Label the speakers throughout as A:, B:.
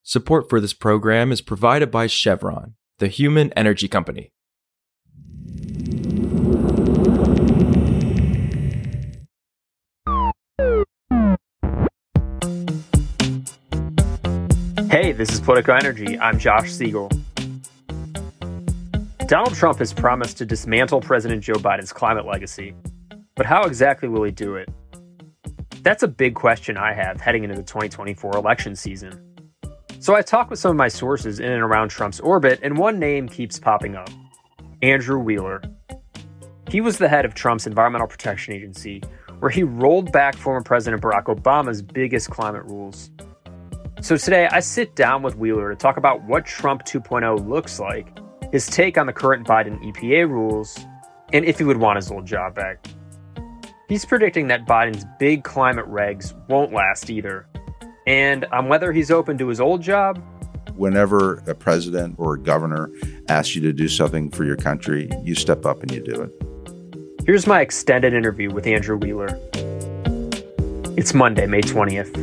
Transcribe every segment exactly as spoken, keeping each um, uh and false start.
A: Support for this program is provided by Chevron, the human energy company.
B: Hey, this is Politico Energy. I'm Josh Siegel. Donald Trump has promised to dismantle President Joe Biden's climate legacy. But how exactly will he do it? That's a big question I have heading into the twenty twenty-four election season. So I talked with some of my sources in and around Trump's orbit, and one name keeps popping up: Andrew Wheeler. He was the head of Trump's Environmental Protection Agency, where he rolled back former President Barack Obama's biggest climate rules. So today, I sit down with Wheeler to talk about what Trump two point oh looks like, his take on the current Biden E P A rules, and if he would want his old job back. He's predicting that Biden's big climate regs won't last either, and on whether he's open to his old job.
C: Whenever a president or a governor asks you to do something for your country, you step up and you do it.
B: Here's my extended interview with Andrew Wheeler. It's Monday, May twentieth.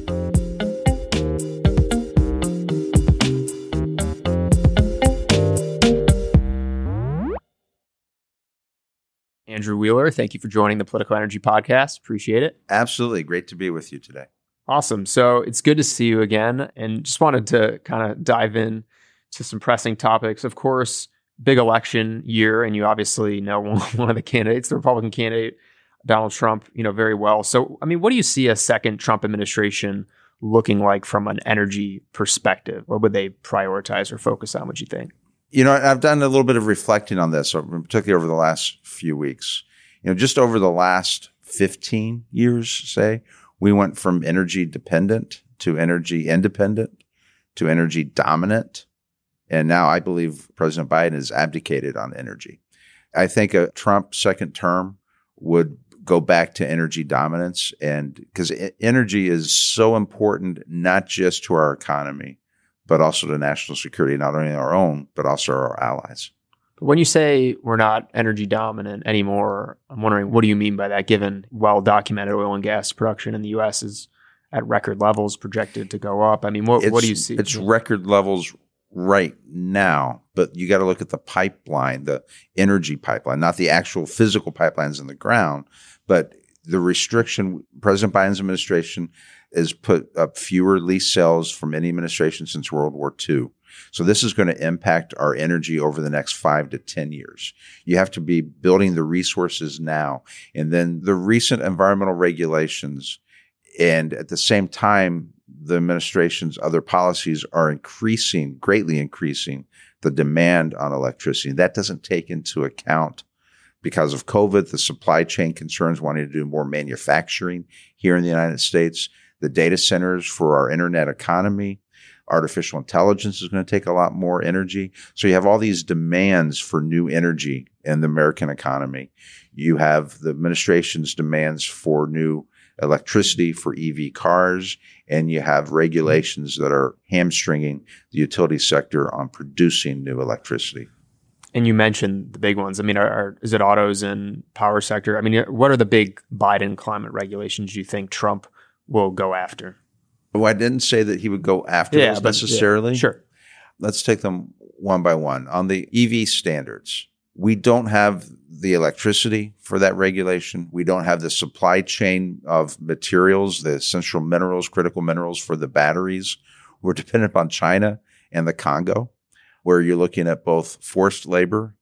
B: Andrew Wheeler, thank you for joining the Political Energy Podcast. Appreciate it.
C: Absolutely. Great to be with you today.
B: Awesome. So it's good to see you again, and just wanted to kind of dive in to some pressing topics. Of course, big election year, and you obviously know one of the candidates, the Republican candidate, Donald Trump, you know, very well. So, I mean, what do you see a second Trump administration looking like from an energy perspective? What would they prioritize or focus on, would you think?
C: You know, I've done a little bit of reflecting on this, particularly over the last few weeks. You know, just over the last fifteen years, say, we went from energy dependent to energy independent to energy dominant. And now I believe President Biden has abdicated on energy. I think a Trump second term would go back to energy dominance, and because energy is so important, not just to our economy, but also to national security, not only our own, but also our allies.
B: But when you say we're not energy dominant anymore, I'm wondering, what do you mean by that, given well-documented oil and gas production in the U S is at record levels, projected to go up? I mean, what, what do you see?
C: It's record levels right now, but you got to look at the pipeline, the energy pipeline, not the actual physical pipelines in the ground, but the restriction. President Biden's administration has put up fewer lease sales from any administration since World War Two. So this is going to impact our energy over the next five to ten years. You have to be building the resources now. And then the recent environmental regulations, and at the same time, the administration's other policies are increasing, greatly increasing the demand on electricity. That doesn't take into account, because of COVID, the supply chain concerns, wanting to do more manufacturing here in the United States, the data centers for our internet economy. Artificial intelligence is going to take a lot more energy. So you have all these demands for new energy in the American economy. You have the administration's demands for new electricity for E V cars, and you have regulations that are hamstringing the utility sector on producing new electricity.
B: And you mentioned the big ones. I mean, are, are, is it autos and power sector? I mean, what are the big Biden climate regulations you think Trump will go after?
C: Well, I didn't say that he would go after
B: yeah,
C: those
B: but,
C: necessarily.
B: Yeah, sure.
C: Let's take them one by one. On the E V standards, we don't have the electricity for that regulation. We don't have the supply chain of materials, the essential minerals, critical minerals for the batteries. We're dependent upon China and the Congo, where you're looking at both forced labor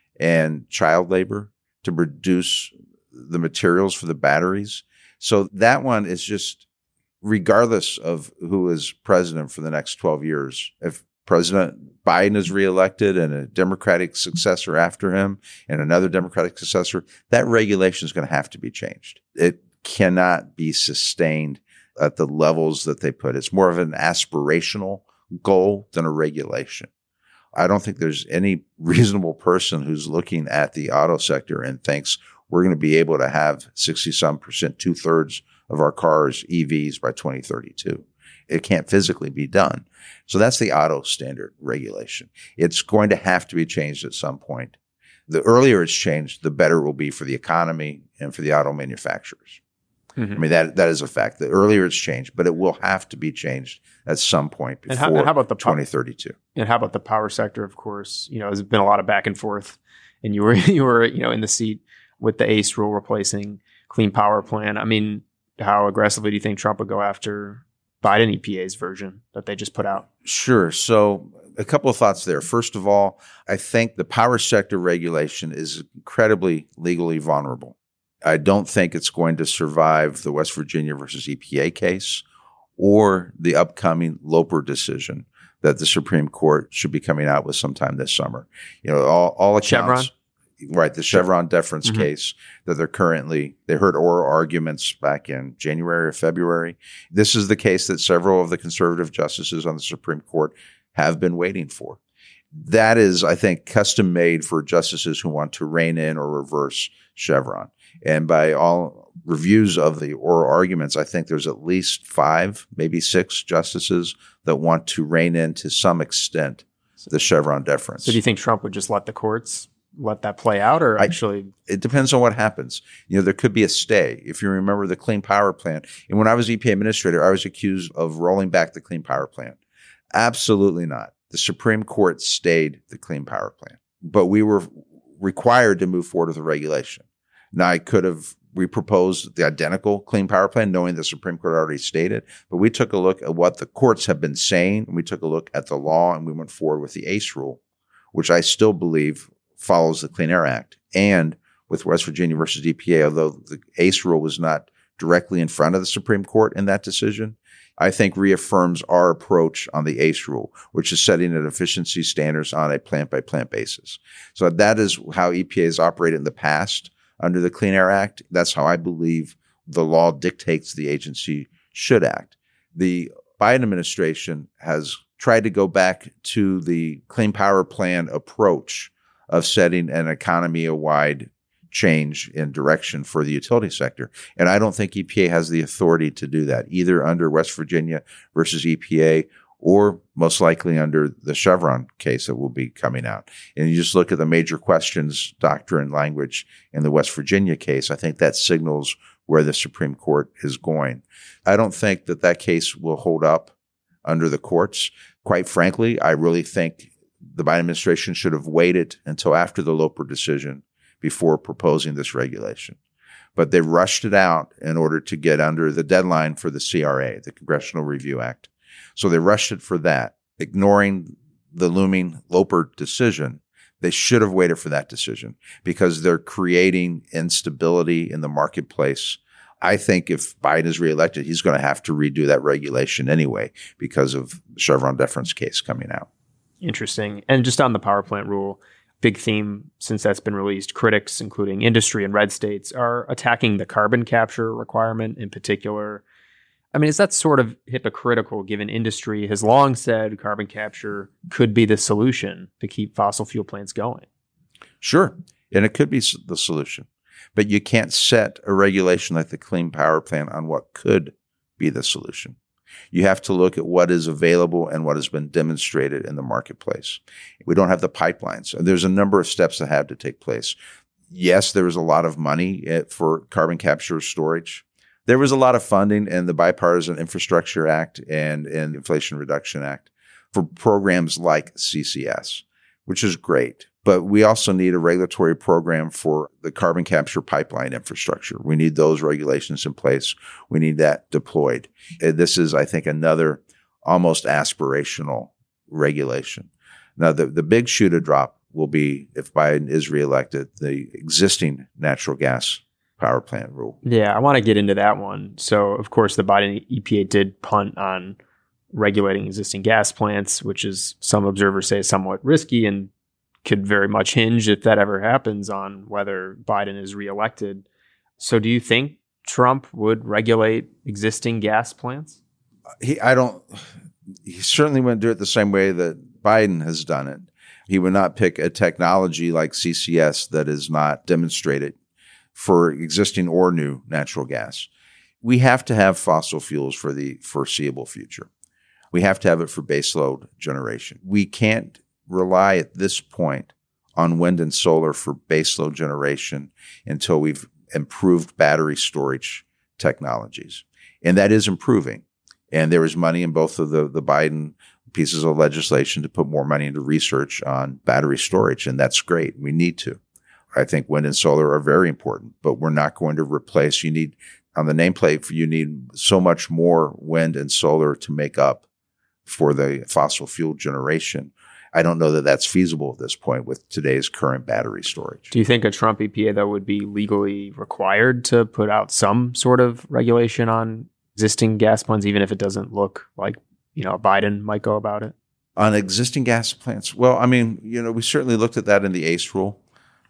C: and child labor to produce the materials for the batteries. So that one is just, regardless of who is president for the next twelve years, if President Biden is reelected and a Democratic successor after him and another Democratic successor, that regulation is going to have to be changed. It cannot be sustained at the levels that they put. It's more of an aspirational goal than a regulation. I don't think there's any reasonable person who's looking at the auto sector and thinks we're going to be able to have sixty-some percent, two-thirds of our cars E Vs by twenty thirty-two. It can't physically be done. So that's the auto standard regulation. It's going to have to be changed at some point. The earlier it's changed, the better it will be for the economy and for the auto manufacturers. Mm-hmm. I mean, that that is a fact. The earlier it's changed, but it will have to be changed at some point before
D: and how, and how about the
C: twenty thirty-two.
D: And how about the power sector? Of course, you know, there's been a lot of back and forth, and you were you were you know in the seat with the ACE rule replacing Clean Power Plan. I mean, how aggressively do you think Trump would go after Biden E P A's version that they just put out?
C: Sure. So a couple of thoughts there. First of all, I think the power sector regulation is incredibly legally vulnerable. I don't think it's going to survive the West Virginia versus E P A case or the upcoming Loper decision that the Supreme Court should be coming out with sometime this summer. You know, all, all accounts. Chevron? Right, the Chevron deference mm-hmm. case that they're currently, they heard oral arguments back in January or February. This is the case that several of the conservative justices on the Supreme Court have been waiting for. That is, I think, custom made for justices who want to rein in or reverse Chevron. And by all reviews of the oral arguments, I think there's at least five, maybe six justices that want to rein in to some extent the Chevron deference.
D: So do you think Trump would just let the courts let that play out, or actually?
C: I, it depends on what happens. You know, there could be a stay. If you remember the Clean Power Plan, and when I was E P A administrator, I was accused of rolling back the Clean Power Plan. Absolutely not. The Supreme Court stayed the Clean Power Plan, but we were required to move forward with the regulation. Now, I could have reproposed the identical Clean Power Plan, knowing the Supreme Court already stated, but we took a look at what the courts have been saying, and we took a look at the law, and we went forward with the ACE rule, which I still believe follows the Clean Air Act, and with West Virginia versus E P A, although the ACE rule was not directly in front of the Supreme Court in that decision, I think reaffirms our approach on the ACE rule, which is setting an efficiency standards on a plant-by-plant basis. So that is how E P A has operated in the past under the Clean Air Act. That's how I believe the law dictates the agency should act. The Biden administration has tried to go back to the Clean Power Plan approach of setting an economy-wide change in direction for the utility sector. And I don't think E P A has the authority to do that, either under West Virginia versus E P A or most likely under the Chevron case that will be coming out. And you just look at the major questions doctrine language in the West Virginia case, I think that signals where the Supreme Court is going. I don't think that that case will hold up under the courts. Quite frankly, I really think the Biden administration should have waited until after the Loper decision before proposing this regulation. But they rushed it out in order to get under the deadline for the C R A, the Congressional Review Act. So they rushed it for that, ignoring the looming Loper decision. They should have waited for that decision because they're creating instability in the marketplace. I think if Biden is reelected, he's going to have to redo that regulation anyway because of the Chevron deference case coming out.
D: Interesting. And just on the power plant rule, big theme since that's been released, critics, including industry and red states, are attacking the carbon capture requirement in particular. I mean, is that sort of hypocritical given industry has long said carbon capture could be the solution to keep fossil fuel plants going?
C: Sure. And it could be the solution. But you can't set a regulation like the Clean Power Plan on what could be the solution. You have to look at what is available and what has been demonstrated in the marketplace. We don't have the pipelines. There's a number of steps that have to take place. Yes, there was a lot of money for carbon capture storage. There was a lot of funding in the Bipartisan Infrastructure Act and in the Inflation Reduction Act for programs like C C S, which is great. But we also need a regulatory program for the carbon capture pipeline infrastructure. We need those regulations in place. We need that deployed. This is, I think, another almost aspirational regulation. Now, the, the big shoe to drop will be, if Biden is reelected, the existing natural gas power plant rule.
D: Yeah, I want to get into that one. So, of course, the Biden E P A did punt on regulating existing gas plants, which is, some observers say, somewhat risky and could very much hinge, if that ever happens, on whether Biden is reelected. So do you think Trump would regulate existing gas plants?
C: He, I don't, he certainly wouldn't do it the same way that Biden has done it. He would not pick a technology like C C S that is not demonstrated for existing or new natural gas. We have to have fossil fuels for the foreseeable future. We have to have it for baseload generation. We can't rely at this point on wind and solar for baseload generation until we've improved battery storage technologies. And that is improving. And there is money in both of the, the Biden pieces of legislation to put more money into research on battery storage. And that's great. We need to. I think wind and solar are very important, but we're not going to replace. You need, on the nameplate, you need so much more wind and solar to make up for the fossil fuel generation. I don't know that that's feasible at this point with today's current battery storage.
D: Do you think a Trump E P A, though, would be legally required to put out some sort of regulation on existing gas plants, even if it doesn't look like, you know, Biden might go about it?
C: On existing gas plants? Well, I mean, you know, we certainly looked at that in the ACE rule.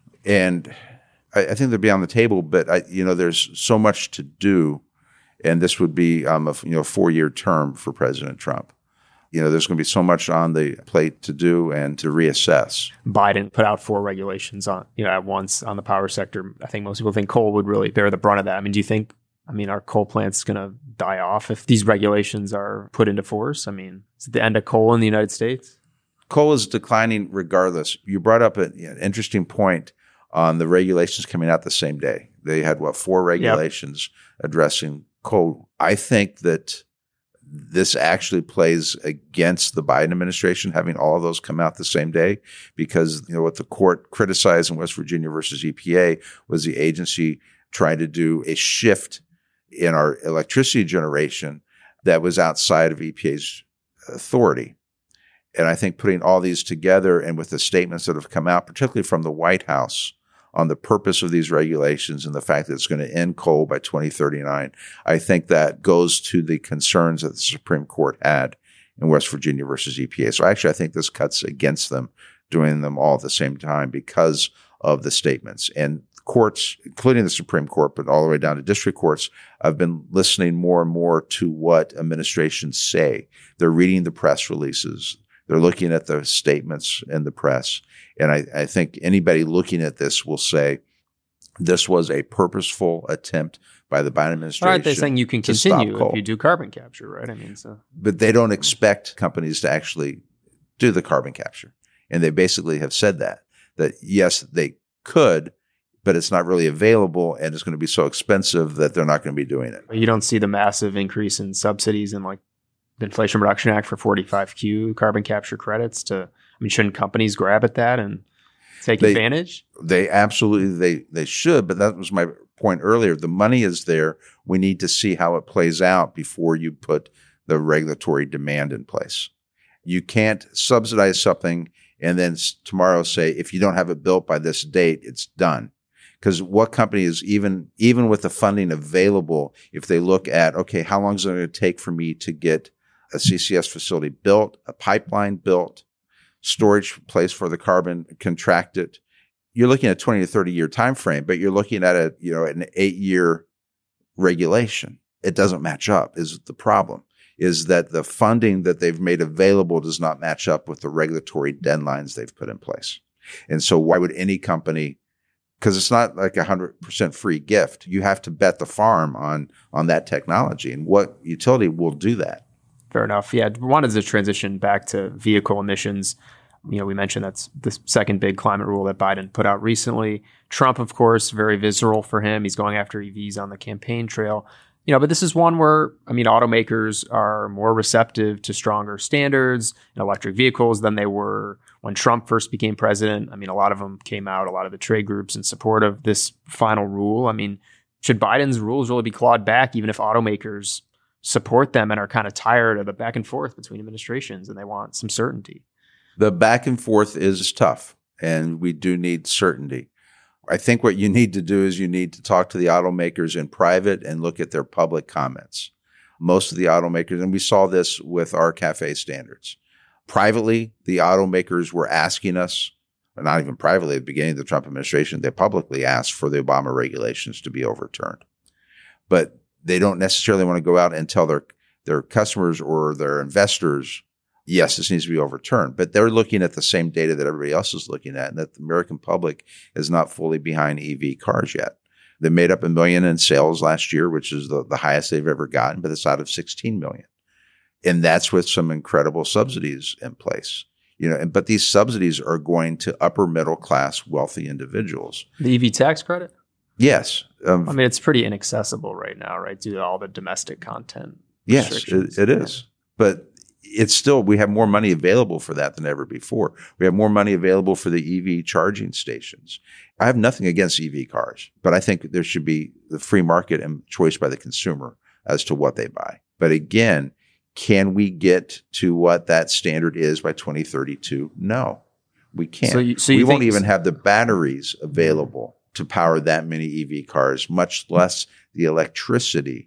C: And I, I think they'd be on the table, but I, you know, there's so much to do, and this would be um, a you know four-year term for President Trump. You know, there's going to be so much on the plate to do and to reassess.
D: Biden put out four regulations on you know at once on the power sector. I think most people think coal would really bear the brunt of that. I mean, do you think? I mean, are coal plants going to die off if these regulations are put into force? I mean, is it the end of coal in the United States?
C: Coal is declining regardless. You brought up an, an interesting point on the regulations coming out the same day. They had, what, four regulations yep. addressing coal. I think that this actually plays against the Biden administration having all of those come out the same day, because you know what the court criticized in West Virginia versus E P A was the agency trying to do a shift in our electricity generation that was outside of E P A's authority. And I think putting all these together and with the statements that have come out, particularly from the White House, on the purpose of these regulations and the fact that it's going to end coal by twenty thirty-nine, I think that goes to the concerns that the Supreme Court had in West Virginia versus E P A. So actually, I think this cuts against them doing them all at the same time because of the statements. And courts, including the Supreme Court, but all the way down to district courts, have been listening more and more to what administrations say. They're reading the press releases. They're looking at the statements in the press. And I, I think anybody looking at this will say this was a purposeful attempt by the Biden administration.
D: Aren't they saying you can continue if you do carbon capture, right? I mean, so.
C: But they don't expect companies to actually do the carbon capture. And they basically have said that, that yes, they could, but it's not really available and it's going to be so expensive that they're not going to be doing it.
D: You don't see the massive increase in subsidies in like the Inflation Reduction Act for forty-five Q carbon capture credits to, I mean, shouldn't companies grab at that and take
C: they,
D: advantage?
C: They absolutely, they, they should, but that was my point earlier. The money is there. We need to see how it plays out before you put the regulatory demand in place. You can't subsidize something and then tomorrow say, if you don't have it built by this date, it's done. Because what company is even, even with the funding available, if they look at, okay, how long is it going to take for me to get a C C S facility built, a pipeline built, storage place for the carbon contracted, you're looking at a twenty to thirty year time frame, but you're looking at a, you know, an eight year regulation. It doesn't match up is the problem, is that the funding that they've made available does not match up with the regulatory deadlines they've put in place. And so why would any company, because it's not like a hundred percent free gift. You have to bet the farm on, on that technology, and what utility will do that?
D: Fair enough. Yeah. I wanted to transition back to vehicle emissions. You know, we mentioned that's the second big climate rule that Biden put out recently. Trump, of course, very visceral for him. He's going after E Vs on the campaign trail. You know, but this is one where, I mean, automakers are more receptive to stronger standards in electric vehicles than they were when Trump first became president. I mean, a lot of them came out, a lot of the trade groups in support of this final rule. I mean, should Biden's rules really be clawed back, even if automakers support them and are kind of tired of the back and forth between administrations and they want some certainty?
C: The back and forth is tough, and we do need certainty. I think what you need to do is you need to talk to the automakers in private and look at their public comments. Most of the automakers, and we saw this with our CAFE standards. Privately, the automakers were asking us, not even privately at the beginning of the Trump administration, they publicly asked for the Obama regulations to be overturned. But they don't necessarily want to go out and tell their, their customers or their investors, yes, this needs to be overturned. But they're looking at the same data that everybody else is looking at, and that the American public is not fully behind E V cars yet. They made up a million in sales last year, which is the, the highest they've ever gotten, but it's out of sixteen million. And that's with some incredible subsidies in place. You know, and, but these subsidies are going to upper middle class wealthy individuals.
D: The E V tax credit?
C: Yes. Um,
D: I mean, it's pretty inaccessible right now, right? Due to all the domestic content.
C: Yes, it, it is. But it's still, we have more money available for that than ever before. We have more money available for the E V charging stations. I have nothing against E V cars, but I think there should be the free market and choice by the consumer as to what they buy. But again, can we get to what that standard is by twenty thirty-two? No, we can't.
D: So you, so you
C: we won't
D: think-
C: even have the batteries available to power that many E V cars, much less the electricity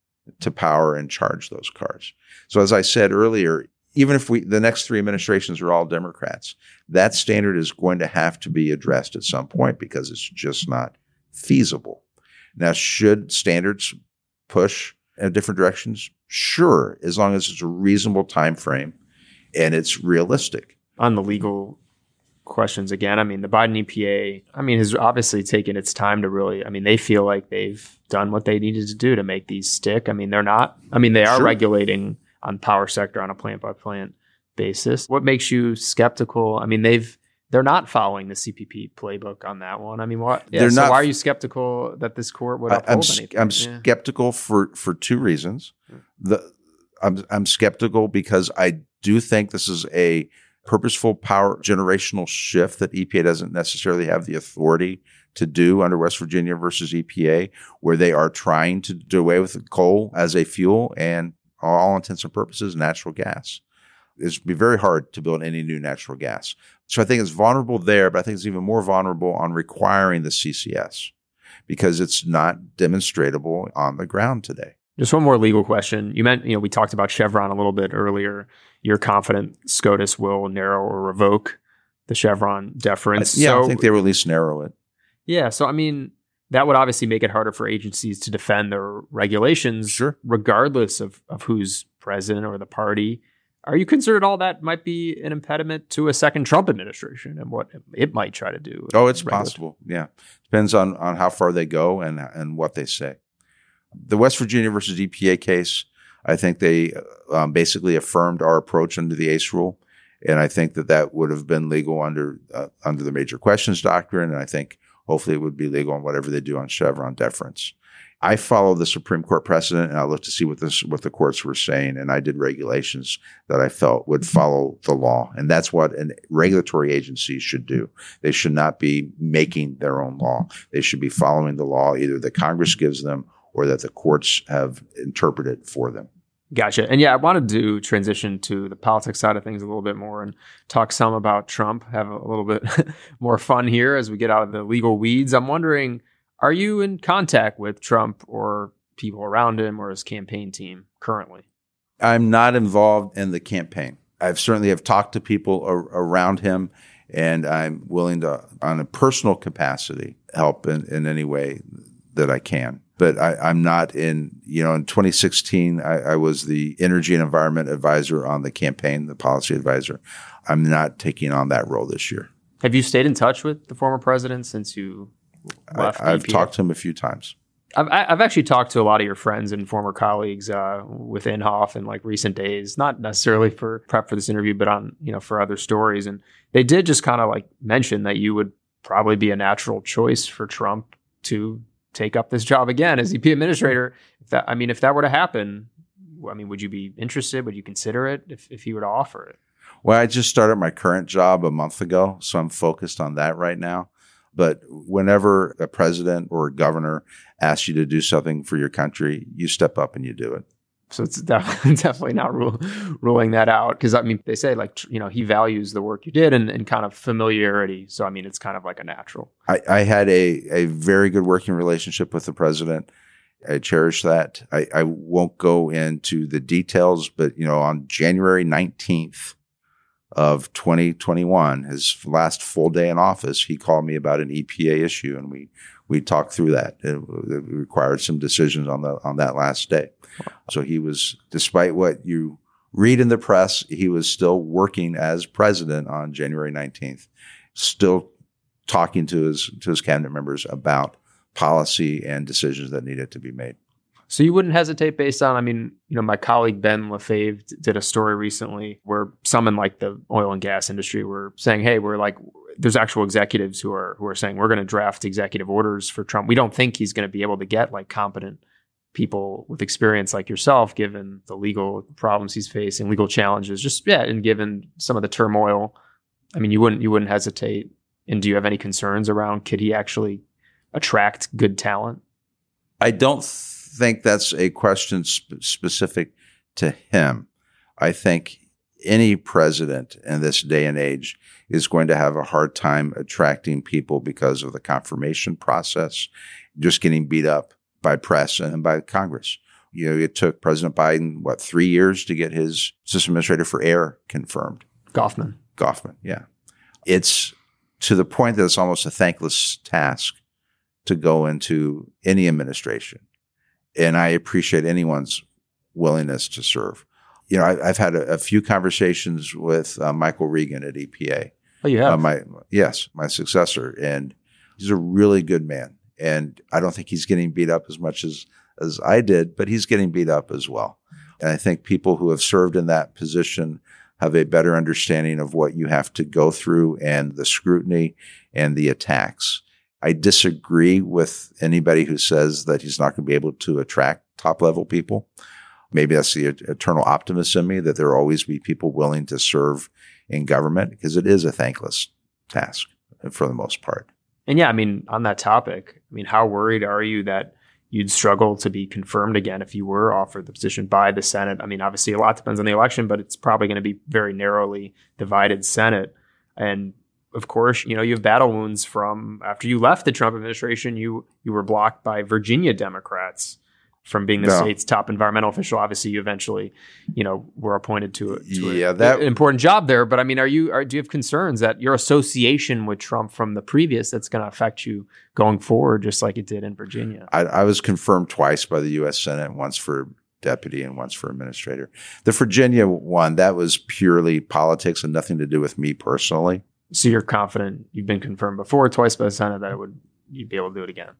C: to power and charge those cars. So as I said earlier, even if we the next three administrations are all Democrats, that standard is going to have to be addressed at some point because it's just not feasible. Now, should standards push in different directions? Sure, as long as it's a reasonable time frame and it's realistic.
D: On the legal questions again, I mean, the Biden E P A, I mean, has obviously taken its time to really, I mean, they feel like they've done what they needed to do to make these stick. I mean, they're not, I mean, they are
C: Sure.
D: regulating on power sector on a plant by plant basis. What makes you skeptical? I mean, they've, they're not following the C P P playbook on that one. I mean, what? Yeah,
C: They're
D: so
C: not-
D: why are you skeptical that this court would
C: I-
D: uphold
C: I'm s-
D: anything?
C: I'm
D: Yeah.
C: skeptical for for two reasons. The I'm I'm skeptical because I do think this is a purposeful power generational shift that E P A doesn't necessarily have the authority to do under West Virginia versus E P A, where they are trying to do away with coal as a fuel and, for all intents and purposes, natural gas. It's be very hard to build any new natural gas. So I think it's vulnerable there, but I think it's even more vulnerable on requiring the C C S because it's not demonstratable on the ground today.
D: Just one more legal question. You meant, you know, we talked about Chevron a little bit earlier. You're confident SCOTUS will narrow or revoke the Chevron deference.
C: yeah,
D: so,
C: I think they will at least narrow it.
D: yeah. So, I mean, that would obviously make it harder for agencies to defend their regulations,
C: Sure.
D: regardless of, of who's president or the party. Are you concerned at all that might be an impediment to a second Trump administration and what it might try to do?
C: Oh, it's
D: Regulatory-
C: possible. Yeah. Depends on, on how far they go and, and what they say. The West Virginia versus E P A case, I think they um, basically affirmed our approach under the ACE rule. And I think that that would have been legal under uh, under the major questions doctrine. And I think hopefully it would be legal on whatever they do on Chevron deference. I follow the Supreme Court precedent and I looked to see what this what the courts were saying. And I did regulations that I felt would follow the law. And that's what a regulatory agency should do. They should not be making their own law. They should be following the law either that Congress gives them or that the courts have interpreted for them.
D: Gotcha. And yeah, I wanted to transition to the politics side of things a little bit more and talk some about Trump, have a little bit more fun here as we get out of the legal weeds. I'm wondering, are you in contact with Trump or people around him or his campaign team currently?
C: I'm not involved in the campaign. I've certainly have talked to people ar- around him, and I'm willing to, on a personal capacity, help in, in any way that I can. But I, I'm not in, you know, in twenty sixteen, I, I was the energy and environment advisor on the campaign, the policy advisor. I'm not taking on that role this year.
D: Have you stayed in touch with the former president since you left?
C: I, I've
D: E P A?
C: talked to him a few times.
D: I've, I've actually talked to a lot of your friends and former colleagues uh, with Inhofe in like recent days, not necessarily for prep for this interview, but on, you know, for other stories. And they did just kind of like mention that you would probably be a natural choice for Trump to take up this job again as E P administrator. If that, I mean, if that were to happen, I mean, would you be interested? Would you consider it if, if he were to offer it?
C: Well, I just started my current job a month ago, so I'm focused on that right now. But whenever a president or a governor asks you to do something for your country, you step up and you do it.
D: So it's definitely, definitely not rule, ruling that out. Because, I mean, they say, like, you know, he values the work you did and, and kind of familiarity. So, I mean, it's kind of like a natural.
C: I, I had a, a very good working relationship with the president. I cherish that. I, I won't go into the details, but, you know, on January nineteenth of twenty twenty-one, his last full day in office, he called me about an E P A issue, and we we talked through that. It, it required some decisions on the on that last day. So he was, despite what you read in the press, he was still working as president on January nineteenth, still talking to his to his cabinet members about policy and decisions that needed to be made.
D: So you wouldn't hesitate based on, I mean, you know, my colleague Ben Lefebvre did a story recently where some in like the oil and gas industry were saying, hey, we're like, there's actual executives who are who are saying we're going to draft executive orders for Trump. We don't think he's going to be able to get like competent people with experience like yourself, given the legal problems he's facing, legal challenges, just yeah, and given some of the turmoil. I mean, you wouldn't you wouldn't hesitate. And do you have any concerns around could he actually attract good talent?
C: I don't think that's a question sp- specific to him. I think any president in this day and age is going to have a hard time attracting people because of the confirmation process, just getting beat up by press and by Congress. You know, it took President Biden, what, three years to get his system administrator for air confirmed.
D: Goffman.
C: Goffman, yeah. It's to the point that it's almost a thankless task to go into any administration. And I appreciate anyone's willingness to serve. You know, I, I've had a, a few conversations with uh, Michael Regan at E P A.
D: Oh, you have?
C: Uh, my yes, my successor, and he's a really good man. And I don't think he's getting beat up as much as as I did, but he's getting beat up as well. And I think people who have served in that position have a better understanding of what you have to go through and the scrutiny and the attacks. I disagree with anybody who says that he's not going to be able to attract top level people. Maybe that's the eternal optimist in me, that there will always be people willing to serve in government, because it is a thankless task for the most part.
D: And yeah, I mean, on that topic, I mean, how worried are you that you'd struggle to be confirmed again if you were offered the position by the Senate? I mean, obviously a lot depends on the election, but it's probably going to be very narrowly divided Senate. And of course, you know, you have battle wounds from after you left the Trump administration, you you were blocked by Virginia Democrats from being the no. state's top environmental official. Obviously, you eventually, you know, were appointed to, a, to
C: yeah,
D: a,
C: that,
D: an important job there. But I mean, are you are, do you have concerns that your association with Trump from the previous that's going to affect you going forward, just like it did in Virginia?
C: I, I was confirmed twice by the U S Senate, once for deputy and once for administrator. The Virginia one, that was purely politics and nothing to do with me personally.
D: So you're confident you've been confirmed before, twice by the Senate, that it would you'd be able to do it again?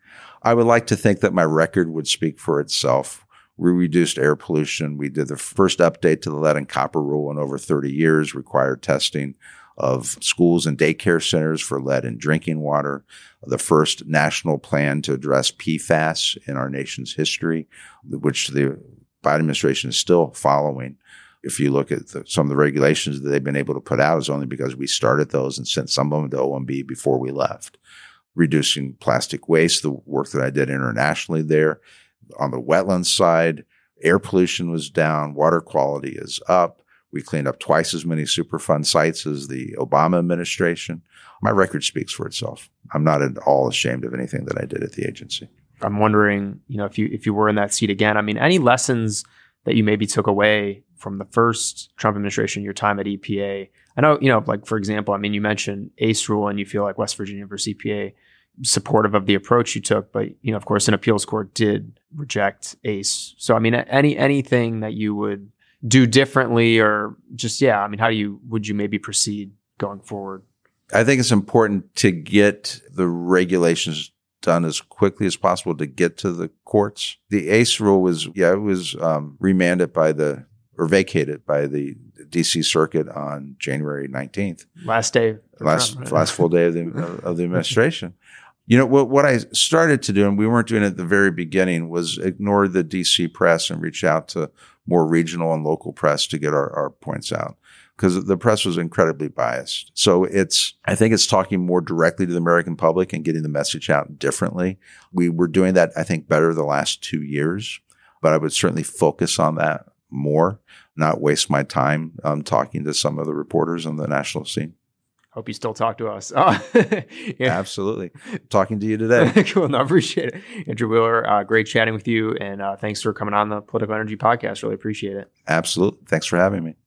C: I would like to think that my record would speak for itself. We reduced air pollution. We did the first update to the lead and copper rule in over thirty years, required testing of schools and daycare centers for lead in drinking water, the first national plan to address P FAS in our nation's history, which the Biden administration is still following. If you look at the, some of the regulations that they've been able to put out, is only because we started those and sent some of them to O M B before we left. Reducing plastic waste, the work that I did internationally there. On the wetlands side, air pollution was down, water quality is up. We cleaned up twice as many Superfund sites as the Obama administration. My record speaks for itself. I'm not at all ashamed of anything that I did at the agency.
D: I'm wondering, you know, if you if you were in that seat again, I mean, any lessons that you maybe took away from the first Trump administration, your time at E P A? I know, you know, like, for example, I mean, you mentioned ACE rule and you feel like West Virginia versus E P A supportive of the approach you took, but, you know, of course, an appeals court did reject ACE. So, I mean, any anything that you would do differently, or just, yeah, I mean, how do you, would you maybe proceed going forward?
C: I think it's important to get the regulations done as quickly as possible to get to the courts. The ACE rule was, yeah, it was um, remanded by the, or vacated by the D C Circuit on January nineteenth.
D: Last day.
C: Last Trump, right? Last full day of the, of the administration. You know, what, what I started to do, and we weren't doing it at the very beginning, was ignore the D C press and reach out to more regional and local press to get our, our points out, because the press was incredibly biased. So it's, I think it's talking more directly to the American public and getting the message out differently. We were doing that, I think, better the last two years, but I would certainly focus on that more, not waste my time um, talking to some of the reporters on the national scene.
D: Hope you still talk to us. Oh,
C: yeah. Absolutely. Talking to you today.
D: Cool. No, I appreciate it. Andrew Wheeler, uh, great chatting with you. And uh, thanks for coming on the Political Energy Podcast. Really appreciate it.
C: Absolutely. Thanks for having me.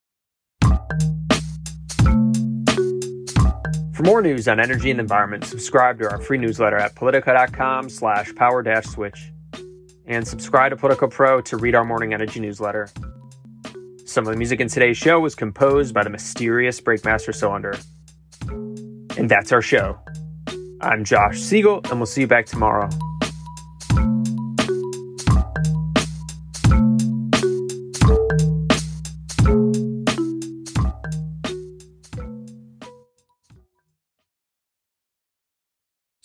B: For more news on energy and the environment, subscribe to our free newsletter at politica.com slash power dash switch. And subscribe to Politico Pro to read our morning energy newsletter. Some of the music in today's show was composed by the mysterious Breakmaster Cylinder. And that's our show. I'm Josh Siegel, and we'll see you back tomorrow.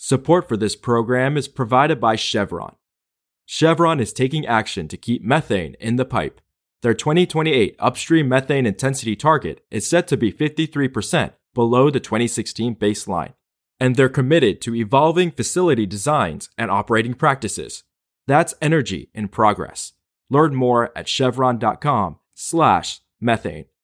A: Support for this program is provided by Chevron. Chevron is taking action to keep methane in the pipe. Their twenty twenty-eight upstream methane intensity target is set to be fifty-three percent below the twenty sixteen baseline, and they're committed to evolving facility designs and operating practices. That's energy in progress. Learn more at chevron.com slash methane.